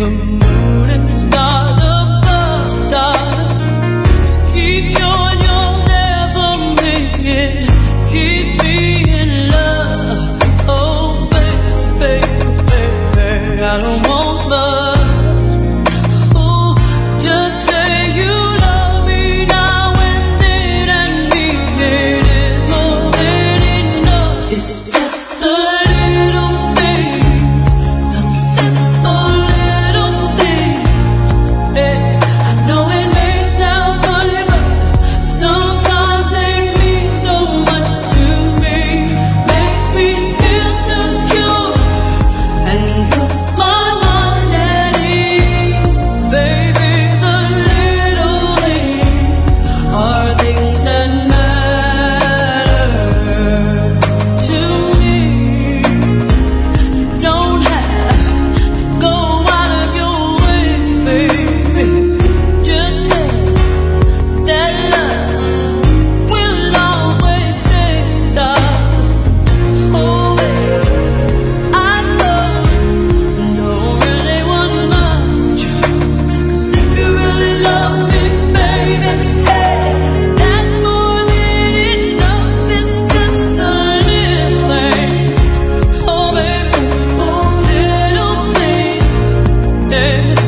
the moon and stars above, darling. Just keep showing you'll never make it. Keep me in love. Oh, baby, baby, baby, I don't want much. Oh, just say you love me now and then, and mean it is more than enough. It's just the little things, the simple little things. Hey, I know it may sound funny, but sometimes they mean so much to me. Makes me feel secure and puts my mind at ease. Baby, the little things are things that matter to me. Don't have to go out of your way, baby. Just say that love will always stay, darling. Oh, baby, I don't really want much. 'Cause if you really love me, baby, hey, that's more than enough. It's just a little thing. Oh, baby, oh, little things, yeah.